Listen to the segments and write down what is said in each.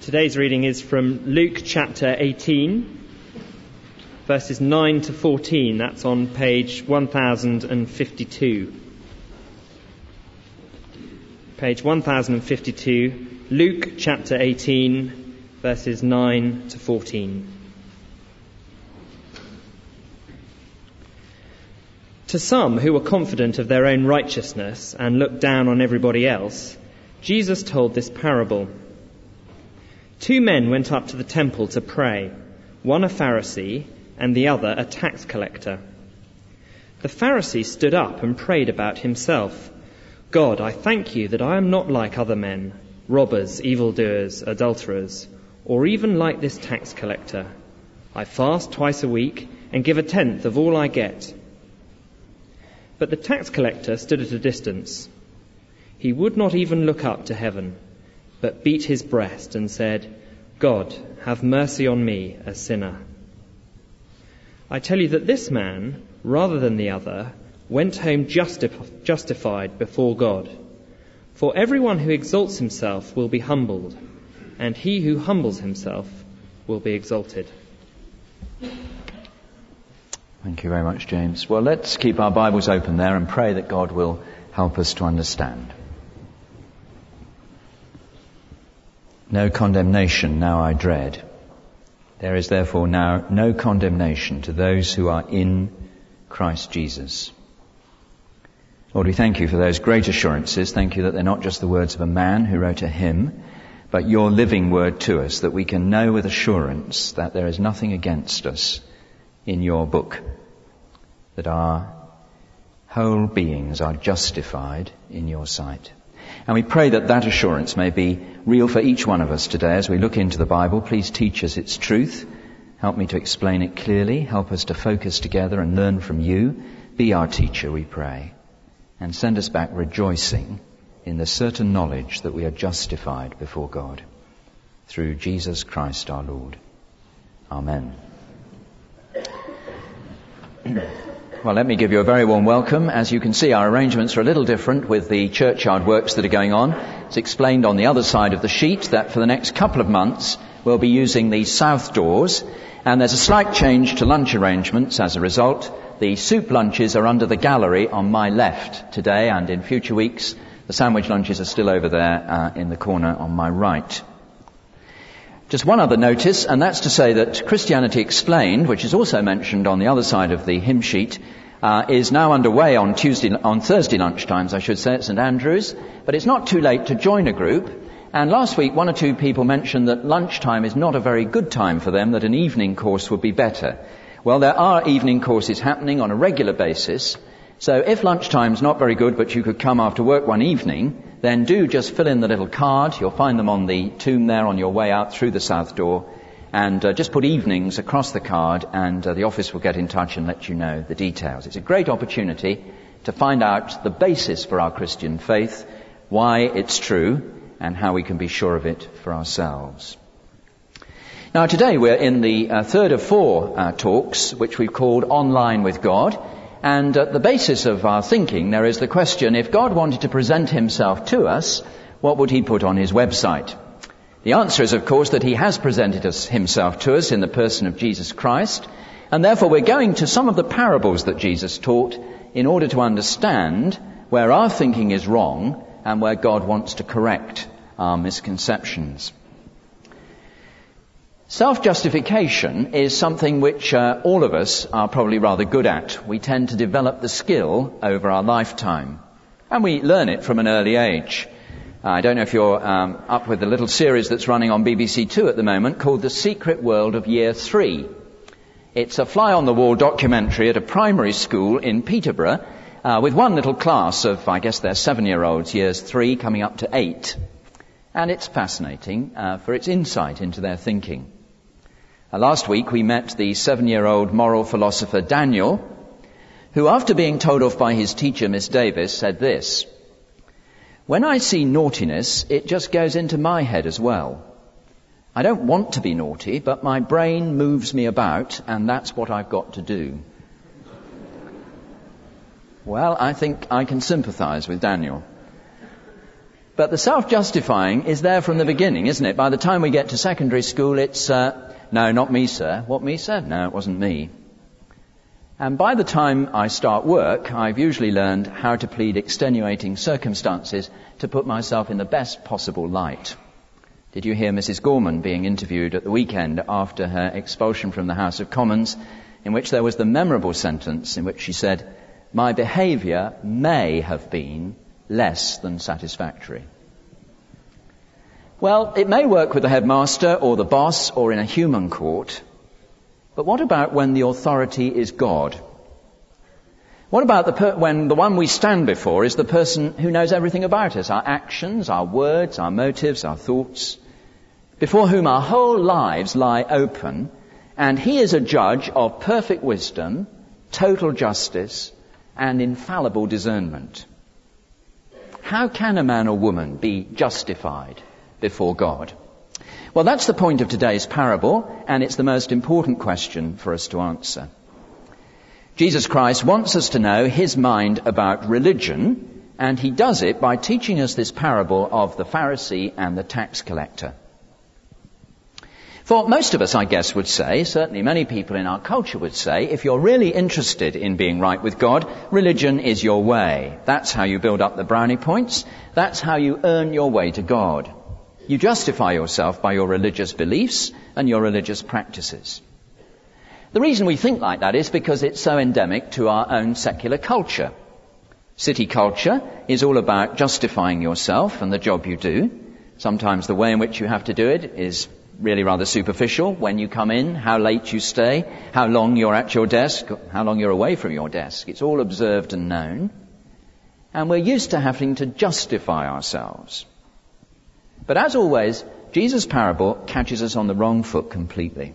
Today's reading is from Luke chapter 18, verses 9 to 14. That's on page 1052. Page 1052, Luke chapter 18, verses 9 to 14. To some who were confident of their own righteousness and looked down on everybody else, Jesus told this parable. 2 men went up to the temple to pray, one a Pharisee and the other a tax collector. The Pharisee stood up and prayed about himself. God, I thank you that I am not like other men, robbers, evildoers, adulterers, or even like this tax collector. I fast twice a week and give 1/10 of all I get. But the tax collector stood at a distance. He would not even look up to heaven, but beat his breast and said, God, have mercy on me, a sinner. I tell you that this man, rather than the other, went home justified before God. For everyone who exalts himself will be humbled, and he who humbles himself will be exalted. Thank you very much, James. Well, let's keep our Bibles open there and pray that God will help us to understand. No condemnation now I dread. There is therefore now no condemnation to those who are in Christ Jesus. Lord, we thank you for those great assurances. Thank you that they're not just the words of a man who wrote a hymn, but your living word to us, that we can know with assurance that there is nothing against us in your book, that our whole beings are justified in your sight. And we pray that that assurance may be real for each one of us today as we look into the Bible. Please teach us its truth. Help me to explain it clearly. Help us to focus together and learn from you. Be our teacher, we pray. And send us back rejoicing in the certain knowledge that we are justified before God. Through Jesus Christ our Lord. Amen. Well, let me give you a very warm welcome. As you can see, our arrangements are a little different with the churchyard works that are going on. It's explained on the other side of the sheet that for the next couple of months we'll be using the south doors, and there's a slight change to lunch arrangements as a result. The soup lunches are under the gallery on my left today, and in future weeks the sandwich lunches are still over there in the corner on my right. Just one other notice, and that's to say that Christianity Explained, which is also mentioned on the other side of the hymn sheet, is now underway on Thursday lunchtimes, I should say, at St Andrews. But it's not too late to join a group. And last week, 1 or 2 people mentioned that lunchtime is not a very good time for them, that an evening course would be better. Well, there are evening courses happening on a regular basis. So if lunchtime's not very good, but you could come after work one evening, then do just fill in the little card. You'll find them on the tomb there on your way out through the south door. And just put evenings across the card, and the office will get in touch and let you know the details. It's a great opportunity to find out the basis for our Christian faith, why it's true, and how we can be sure of it for ourselves. Now today we're in the third of 4 talks, which we've called Online with God. And at the basis of our thinking, there is the question, if God wanted to present himself to us, what would he put on his website? The answer is, of course, that he has presented himself to us in the person of Jesus Christ. And therefore, we're going to some of the parables that Jesus taught in order to understand where our thinking is wrong and where God wants to correct our misconceptions. Self-justification is something which all of us are probably rather good at. We tend to develop the skill over our lifetime, and we learn it from an early age. I don't know if you're up with the little series that's running on BBC Two at the moment called The Secret World of Year 3. It's a fly-on-the-wall documentary at a primary school in Peterborough with one little class of, I guess they're 7-year-olds, years 3 coming up to 8. And it's fascinating for its insight into their thinking. Last week we met the 7-year-old moral philosopher Daniel, who after being told off by his teacher Miss Davis said this: "When I see naughtiness, it just goes into my head as well. I don't want to be naughty, but my brain moves me about, and that's what I've got to do." Well, I think I can sympathise with Daniel. But the self-justifying is there from the beginning, isn't it? By the time we get to secondary school, it's, no, not me, sir. What, me, sir? No, it wasn't me. And by the time I start work, I've usually learned how to plead extenuating circumstances to put myself in the best possible light. Did you hear Mrs. Gorman being interviewed at the weekend after her expulsion from the House of Commons, in which there was the memorable sentence in which she said, "My behaviour may have been less than satisfactory." Well, it may work with the headmaster or the boss or in a human court, but what about when the authority is God? What about when the one we stand before is the person who knows everything about us, our actions, our words, our motives, our thoughts, before whom our whole lives lie open, and he is a judge of perfect wisdom, total justice, and infallible discernment? How can a man or woman be justified before God? Well, that's the point of today's parable, and it's the most important question for us to answer. Jesus Christ wants us to know his mind about religion, and he does it by teaching us this parable of the Pharisee and the tax collector. For most of us, I guess, would say, certainly many people in our culture would say, if you're really interested in being right with God, religion is your way. That's how you build up the brownie points. That's how you earn your way to God. You justify yourself by your religious beliefs and your religious practices. The reason we think like that is because it's so endemic to our own secular culture. City culture is all about justifying yourself and the job you do. Sometimes the way in which you have to do it is really rather superficial. When you come in, how late you stay, how long you're at your desk, how long you're away from your desk. It's all observed and known. And we're used to having to justify ourselves. But as always, Jesus' parable catches us on the wrong foot completely.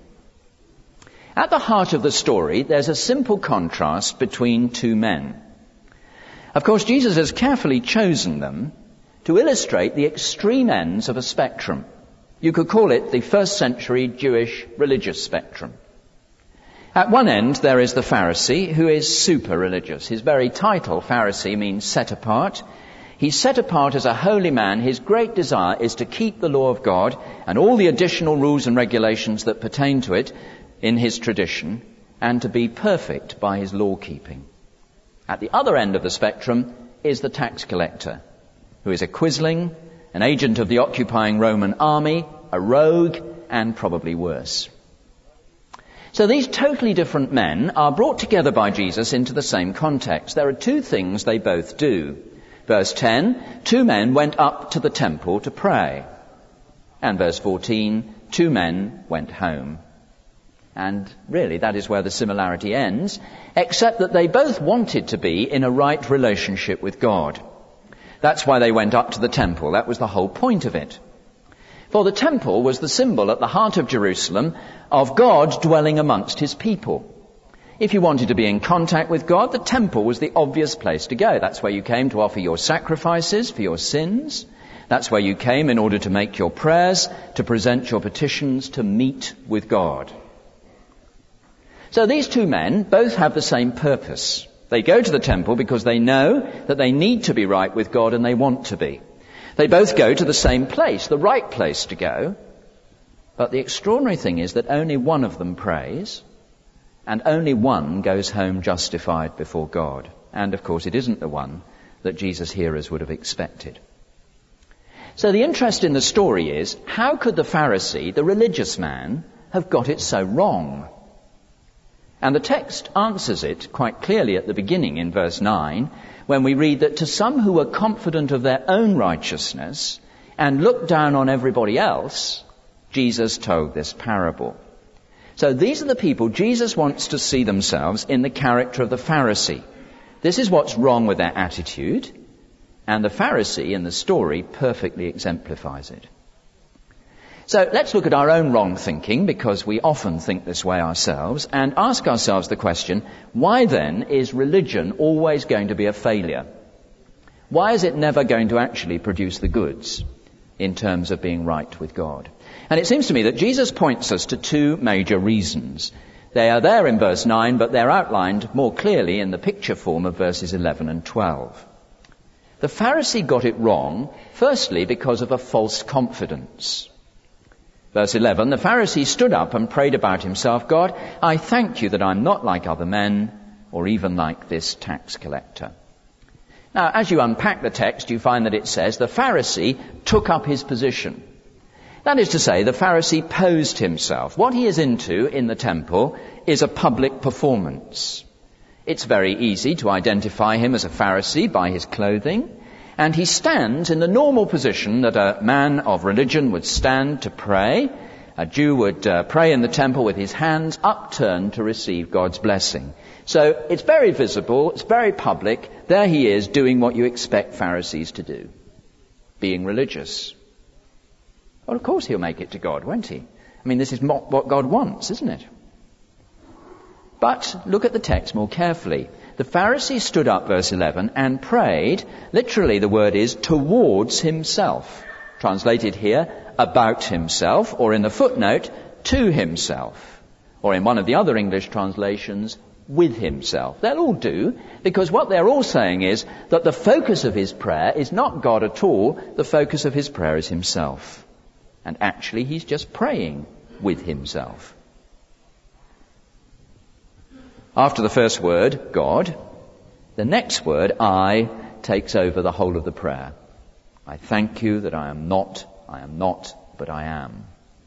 At the heart of the story, there's a simple contrast between two men. Of course, Jesus has carefully chosen them to illustrate the extreme ends of a spectrum. You could call it the first century Jewish religious spectrum. At one end, there is the Pharisee, who is super religious. His very title, Pharisee, means set apart. He's set apart as a holy man. His great desire is to keep the law of God and all the additional rules and regulations that pertain to it in his tradition, and to be perfect by his law-keeping. At the other end of the spectrum is the tax collector, who is a quisling, an agent of the occupying Roman army, a rogue, and probably worse. So these totally different men are brought together by Jesus into the same context. There are two things they both do. Verse 10, 2 men went up to the temple to pray. And verse 14, 2 men went home. And really, that is where the similarity ends, except that they both wanted to be in a right relationship with God. That's why they went up to the temple. That was the whole point of it. For the temple was the symbol at the heart of Jerusalem of God dwelling amongst his people. If you wanted to be in contact with God, the temple was the obvious place to go. That's where you came to offer your sacrifices for your sins. That's where you came in order to make your prayers, to present your petitions, to meet with God. So these 2 men both have the same purpose. They go to the temple because they know that they need to be right with God and they want to be. They both go to the same place, the right place to go. But the extraordinary thing is that only one of them prays and only one goes home justified before God. And of course it isn't the one that Jesus' hearers would have expected. So the interest in the story is, how could the Pharisee, the religious man, have got it so wrong? And the text answers it quite clearly at the beginning in verse 9, when we read that to some who were confident of their own righteousness and looked down on everybody else, Jesus told this parable. So these are the people Jesus wants to see themselves in the character of the Pharisee. This is what's wrong with their attitude, and the Pharisee in the story perfectly exemplifies it. So let's look at our own wrong thinking, because we often think this way ourselves, and ask ourselves the question, why then is religion always going to be a failure? Why is it never going to actually produce the goods in terms of being right with God? And it seems to me that Jesus points us to 2 major reasons. They are there in verse 9, but they're outlined more clearly in the picture form of verses 11 and 12. The Pharisee got it wrong, firstly, because of a false confidence. Verse 11, the Pharisee stood up and prayed about himself, God, I thank you that I'm not like other men, or even like this tax collector. Now, as you unpack the text, you find that it says the Pharisee took up his position. That is to say, the Pharisee posed himself. What he is into in the temple is a public performance. It's very easy to identify him as a Pharisee by his clothing, and he stands in the normal position that a man of religion would stand to pray. A Jew would pray in the temple with his hands upturned to receive God's blessing. So it's very visible, it's very public. There he is doing what you expect Pharisees to do, being religious. Well, of course he'll make it to God, won't he? I mean, this is what God wants, isn't it? But look at the text more carefully. The Pharisee stood up, verse 11, and prayed. Literally, the word is towards himself. Translated here, about himself, or in the footnote, to himself. Or in one of the other English translations, with himself. They'll all do, because what they're all saying is that the focus of his prayer is not God at all. The focus of his prayer is himself. And actually, he's just praying with himself. After the first word, God, the next word, I, takes over the whole of the prayer. I thank you that I am not, but I am.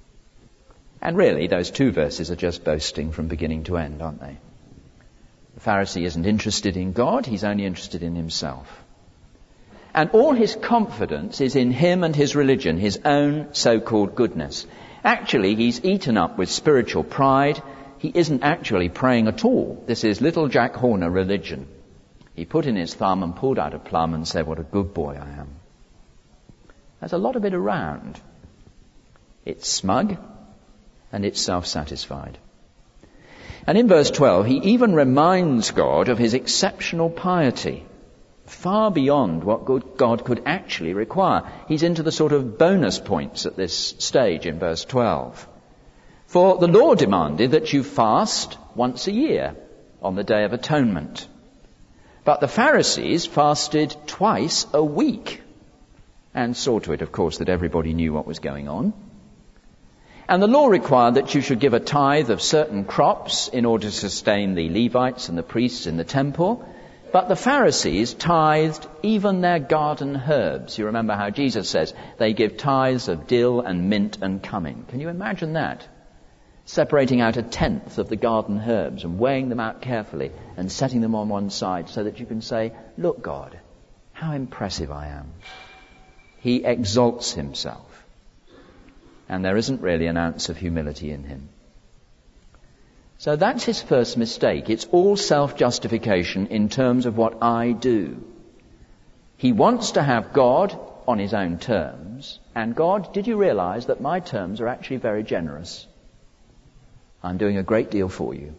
And really, those two verses are just boasting from beginning to end, aren't they? The Pharisee isn't interested in God, he's only interested in himself. And all his confidence is in him and his religion, his own so-called goodness. Actually, he's eaten up with spiritual pride. He isn't actually praying at all. This is little Jack Horner religion. He put in his thumb and pulled out a plum and said, what a good boy I am. There's a lot of it around. It's smug and it's self-satisfied. And in verse 12, he even reminds God of his exceptional piety, far beyond what God could actually require. He's into the sort of bonus points at this stage in verse 12. For the law demanded that you fast once a year on the Day of Atonement. But the Pharisees fasted twice a week and saw to it, of course, that everybody knew what was going on. And the law required that you should give a tithe of certain crops in order to sustain the Levites and the priests in the temple. But the Pharisees tithed even their garden herbs. You remember how Jesus says they give tithes of dill and mint and cumin. Can you imagine that? Separating out a tenth of the garden herbs and weighing them out carefully and setting them on one side so that you can say, look, God, how impressive I am. He exalts himself. And there isn't really an ounce of humility in him. So that's his first mistake. It's all self-justification in terms of what I do. He wants to have God on his own terms. And God, did you realize that my terms are actually very generous? I'm doing a great deal for you.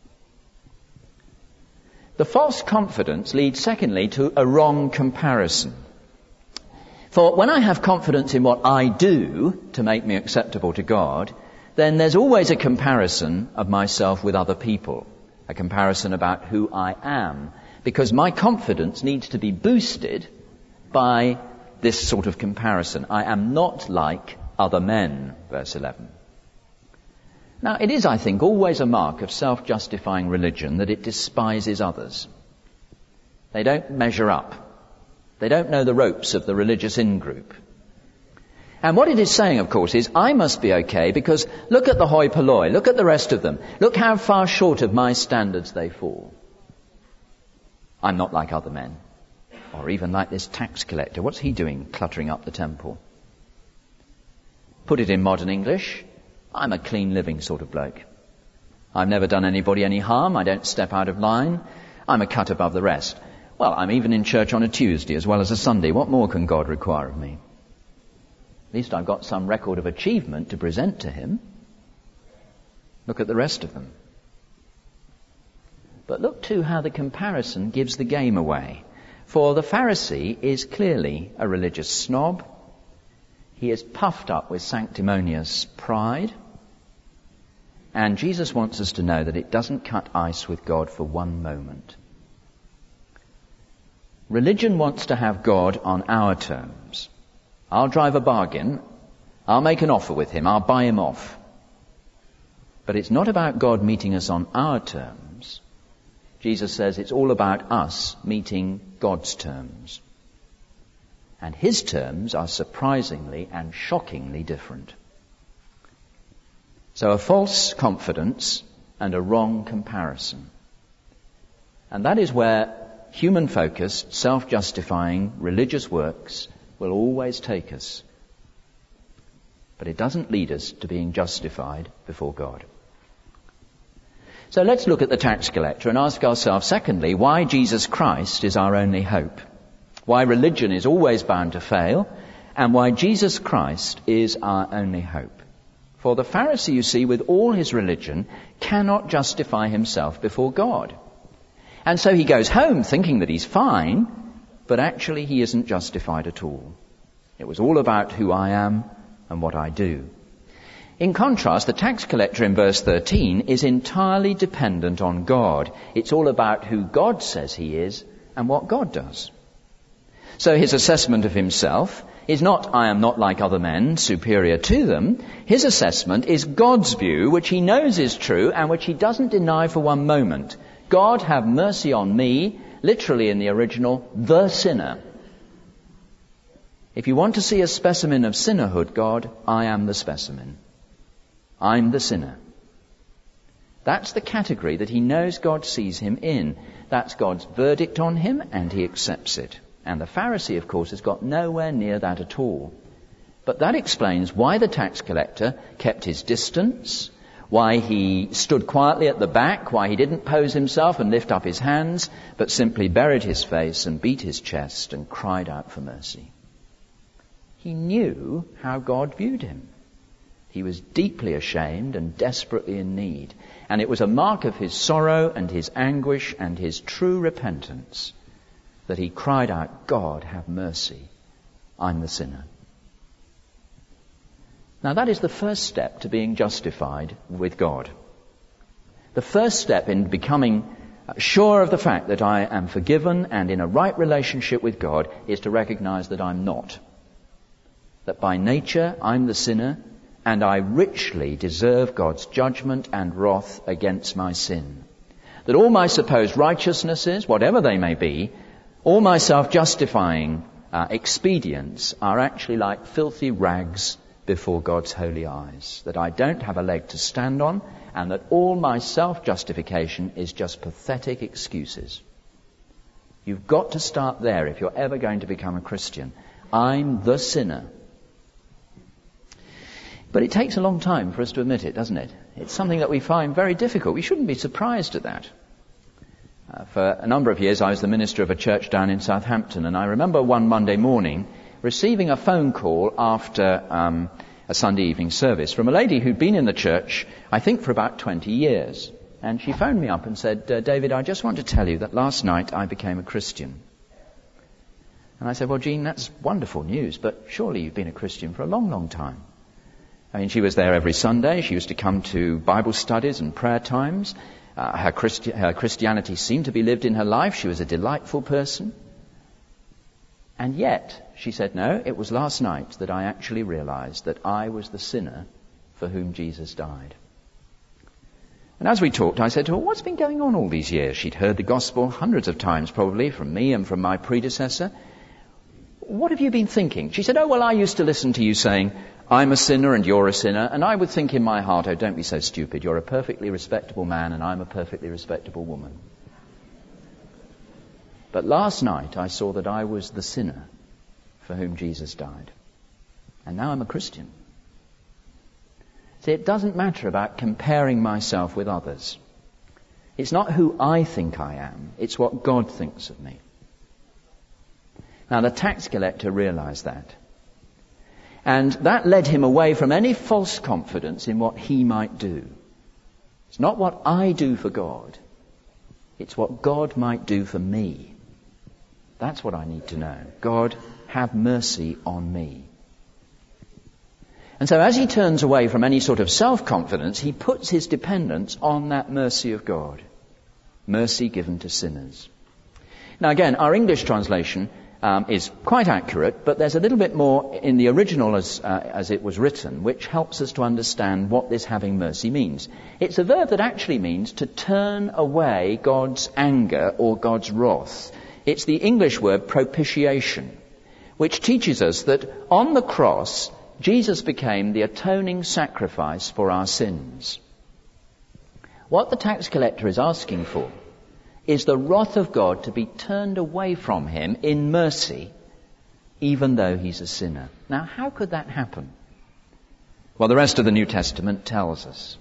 The false confidence leads, secondly, to a wrong comparison. For when I have confidence in what I do to make me acceptable to God, then there's always a comparison of myself with other people, a comparison about who I am, because my confidence needs to be boosted by this sort of comparison. I am not like other men, verse 11. Now, it is, I think, always a mark of self-justifying religion that it despises others. They don't measure up. They don't know the ropes of the religious in-group. And what it is saying, of course, is I must be okay because look at the hoi polloi, look at the rest of them. Look how far short of my standards they fall. I'm not like other men. Or even like this tax collector. What's he doing cluttering up the temple? Put it in modern English, I'm a clean living sort of bloke. I've never done anybody any harm. I don't step out of line. I'm a cut above the rest. Well, I'm even in church on a Tuesday as well as a Sunday. What more can God require of me? At least I've got some record of achievement to present to him. Look at the rest of them. But look too how the comparison gives the game away. For the Pharisee is clearly a religious snob. He is puffed up with sanctimonious pride. And Jesus wants us to know that it doesn't cut ice with God for one moment. Religion wants to have God on our terms. I'll drive a bargain. I'll make an offer with him. I'll buy him off. But it's not about God meeting us on our terms. Jesus says it's all about us meeting God's terms. And his terms are surprisingly and shockingly different. So a false confidence and a wrong comparison. And that is where human-focused, self-justifying religious works will always take us. But it doesn't lead us to being justified before God. So let's look at the tax collector and ask ourselves, secondly, why Jesus Christ is our only hope. Why religion is always bound to fail, and why Jesus Christ is our only hope. For the Pharisee, you see, with all his religion, cannot justify himself before God. And so he goes home thinking that he's fine, but actually he isn't justified at all. It was all about who I am and what I do. In contrast, the tax collector in verse 13 is entirely dependent on God. It's all about who God says he is and what God does. So his assessment of himself is not, I am not like other men, superior to them. His assessment is God's view, which he knows is true and which he doesn't deny for one moment. God, have mercy on me, literally in the original, the sinner. If you want to see a specimen of sinnerhood, God, I am the specimen. I'm the sinner. That's the category that he knows God sees him in. That's God's verdict on him, and he accepts it. And the Pharisee, of course, has got nowhere near that at all. But that explains why the tax collector kept his distance, why he stood quietly at the back, why he didn't pose himself and lift up his hands, but simply buried his face and beat his chest and cried out for mercy. He knew how God viewed him. He was deeply ashamed and desperately in need. And it was a mark of his sorrow and his anguish and his true repentance that he cried out, God, have mercy. I'm the sinner. Now that is the first step to being justified with God. The first step in becoming sure of the fact that I am forgiven and in a right relationship with God is to recognize that I'm not. That by nature I'm the sinner and I richly deserve God's judgment and wrath against my sin. That all my supposed righteousnesses, whatever they may be, all my self-justifying expedients are actually like filthy rags before God's holy eyes. That I don't have a leg to stand on, and that all my self-justification is just pathetic excuses. You've got to start there if you're ever going to become a Christian. I'm the sinner. But it takes a long time for us to admit it, doesn't it? It's something that we find very difficult. We shouldn't be surprised at that. For a number of years I was the minister of a church down in Southampton, and I remember one Monday morning receiving a phone call after a Sunday evening service from a lady who'd been in the church, I think, for about 20 years. And she phoned me up and said, David, I just want to tell you that last night I became a Christian. And I said, well, Jean, that's wonderful news, but surely you've been a Christian for a long, long time. I mean, she was there every Sunday. She used to come to Bible studies and prayer times. Her Christianity seemed to be lived in her life. She was a delightful person. And yet, she said, no, it was last night that I actually realized that I was the sinner for whom Jesus died. And as we talked, I said to her, what's been going on all these years? She'd heard the gospel hundreds of times probably from me and from my predecessor. What have you been thinking? She said, oh, well, I used to listen to you saying, I'm a sinner and you're a sinner, and I would think in my heart, oh, don't be so stupid. You're a perfectly respectable man and I'm a perfectly respectable woman. But last night I saw that I was the sinner for whom Jesus died. And now I'm a Christian. See, it doesn't matter about comparing myself with others. It's not who I think I am. It's what God thinks of me. Now, the tax collector realized that. And that led him away from any false confidence in what he might do. It's not what I do for God. It's what God might do for me. That's what I need to know. God, have mercy on me. And so as he turns away from any sort of self-confidence, he puts his dependence on that mercy of God. Mercy given to sinners. Now again, our English translation is quite accurate, but there's a little bit more in the original as it was written, which helps us to understand what this having mercy means. It's a verb that actually means to turn away God's anger or God's wrath. It's the English word propitiation, which teaches us that on the cross, Jesus became the atoning sacrifice for our sins. What the tax collector is asking for is the wrath of God to be turned away from him in mercy, even though he's a sinner. Now, how could that happen? Well, the rest of the New Testament tells us.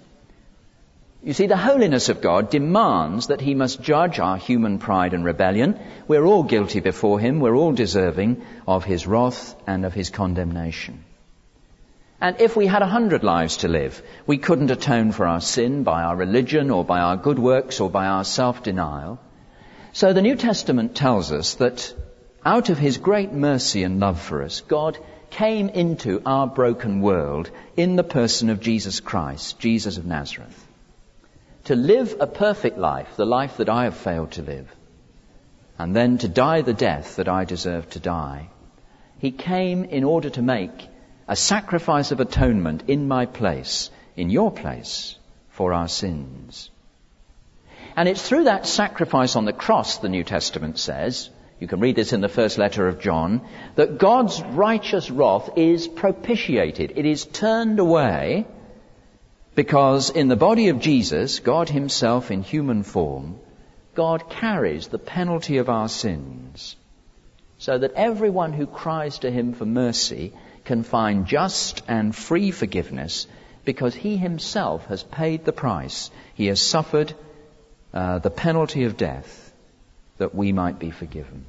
You see, the holiness of God demands that he must judge our human pride and rebellion. We're all guilty before him. We're all deserving of his wrath and of his condemnation. And if we had 100 lives to live, we couldn't atone for our sin by our religion or by our good works or by our self-denial. So the New Testament tells us that out of his great mercy and love for us, God came into our broken world in the person of Jesus Christ, Jesus of Nazareth, to live a perfect life, the life that I have failed to live, and then to die the death that I deserve to die. He came in order to make a sacrifice of atonement in my place, in your place, for our sins. And it's through that sacrifice on the cross, the New Testament says, you can read this in the first letter of John, that God's righteous wrath is propitiated. It is turned away because in the body of Jesus, God himself in human form, God carries the penalty of our sins, so that everyone who cries to him for mercy can find just and free forgiveness because he himself has paid the price. He has suffered the penalty of death that we might be forgiven.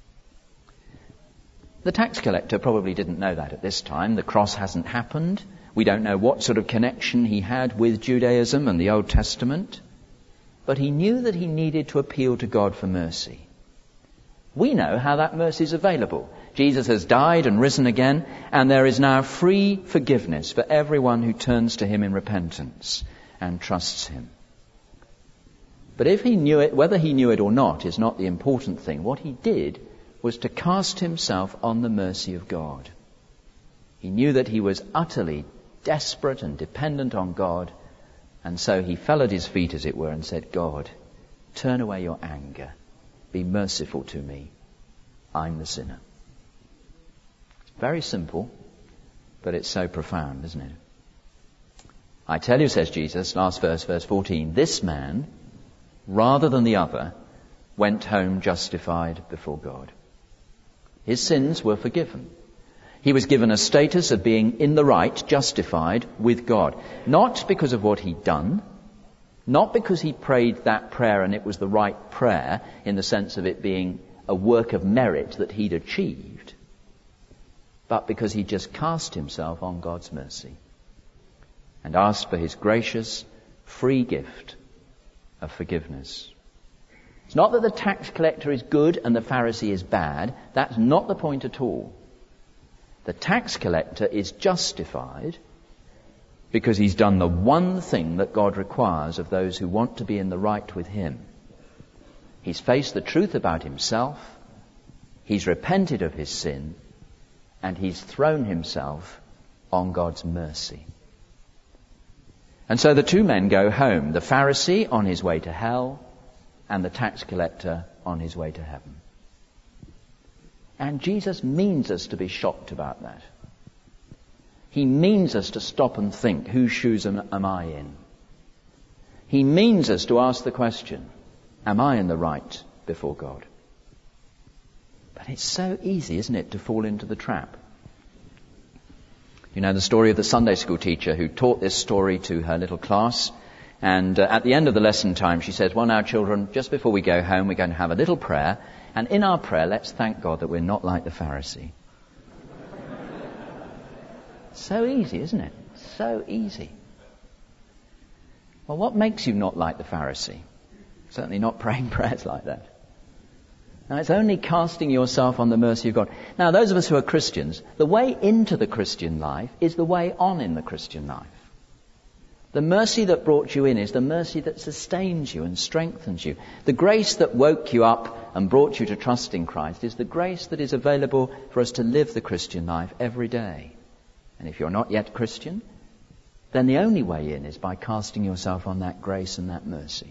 The tax collector probably didn't know that at this time. The cross hasn't happened. We don't know what sort of connection he had with Judaism and the Old Testament. But he knew that he needed to appeal to God for mercy. We know how that mercy is available. Jesus has died and risen again, and there is now free forgiveness for everyone who turns to him in repentance and trusts him. But if he knew it, whether he knew it or not is not the important thing. What he did was to cast himself on the mercy of God. He knew that he was utterly desperate and dependent on God, and so he fell at his feet, as it were, and said, God, turn away your anger. Be merciful to me. I'm the sinner. Very simple, but it's so profound, isn't it? I tell you, says Jesus, last verse, verse 14, this man, rather than the other, went home justified before God. His sins were forgiven. He was given a status of being in the right, justified with God. Not because of what he'd done, not because he prayed that prayer and it was the right prayer in the sense of it being a work of merit that he'd achieved, but because he just cast himself on God's mercy and asked for his gracious, free gift of forgiveness. It's not that the tax collector is good and the Pharisee is bad. That's not the point at all. The tax collector is justified because he's done the one thing that God requires of those who want to be in the right with him. He's faced the truth about himself, he's repented of his sin, and he's thrown himself on God's mercy. And so the two men go home, the Pharisee on his way to hell, and the tax collector on his way to heaven. And Jesus means us to be shocked about that. He means us to stop and think, whose shoes am I in? He means us to ask the question, am I in the right before God? But it's so easy, isn't it, to fall into the trap. You know the story of the Sunday school teacher who taught this story to her little class. And at the end of the lesson time, she says, well, now, children, just before we go home, we're going to have a little prayer. And in our prayer, let's thank God that we're not like the Pharisee. So easy, isn't it? So easy. Well, what makes you not like the Pharisee? Certainly not praying prayers like that. Now, it's only casting yourself on the mercy of God. Now, those of us who are Christians, the way into the Christian life is the way on in the Christian life. The mercy that brought you in is the mercy that sustains you and strengthens you. The grace that woke you up and brought you to trust in Christ is the grace that is available for us to live the Christian life every day. And if you're not yet Christian, then the only way in is by casting yourself on that grace and that mercy.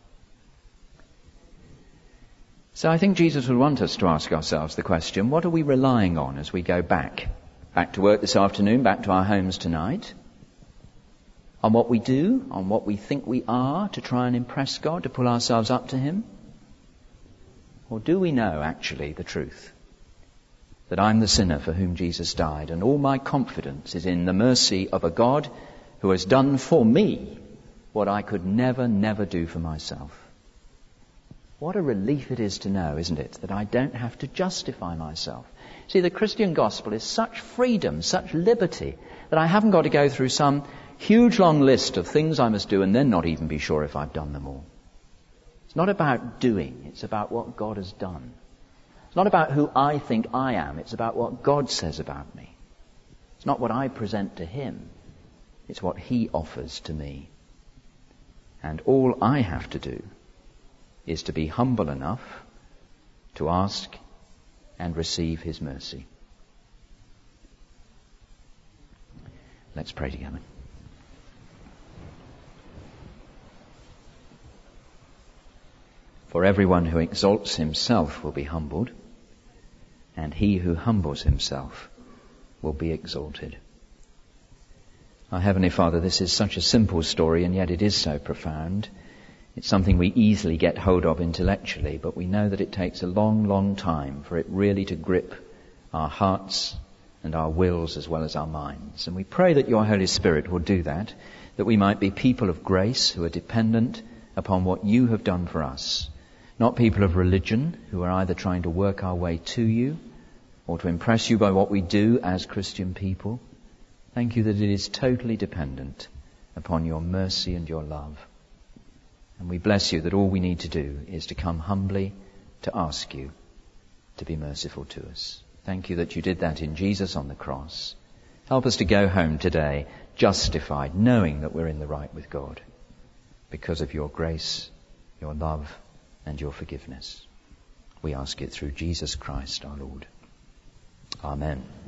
So I think Jesus would want us to ask ourselves the question, what are we relying on as we go back? Back to work this afternoon, back to our homes tonight? On what we do, on what we think we are to try and impress God, to pull ourselves up to Him? Or do we know actually the truth? That I'm the sinner for whom Jesus died, and all my confidence is in the mercy of a God who has done for me what I could never do for myself. What a relief it is to know, isn't it, that I don't have to justify myself. See, the Christian gospel is such freedom, such liberty, that I haven't got to go through some huge long list of things I must do and then not even be sure if I've done them all. It's not about doing, it's about what God has done. It's not about who I think I am, it's about what God says about me. It's not what I present to Him, it's what He offers to me. And all I have to do is to be humble enough to ask and receive His mercy. Let's pray together. For everyone who exalts himself will be humbled, and he who humbles himself will be exalted. Our Heavenly Father, this is such a simple story, and yet it is so profound. It's something we easily get hold of intellectually, but we know that it takes a long time for it really to grip our hearts and our wills as well as our minds. And we pray that your Holy Spirit will do that we might be people of grace who are dependent upon what you have done for us. Not people of religion who are either trying to work our way to you or to impress you by what we do as Christian people. Thank you that it is totally dependent upon your mercy and your love. And we bless you that all we need to do is to come humbly to ask you to be merciful to us. Thank you that you did that in Jesus on the cross. Help us to go home today justified, knowing that we're in the right with God because of your grace, your love, and your forgiveness. We ask it through Jesus Christ our Lord. Amen.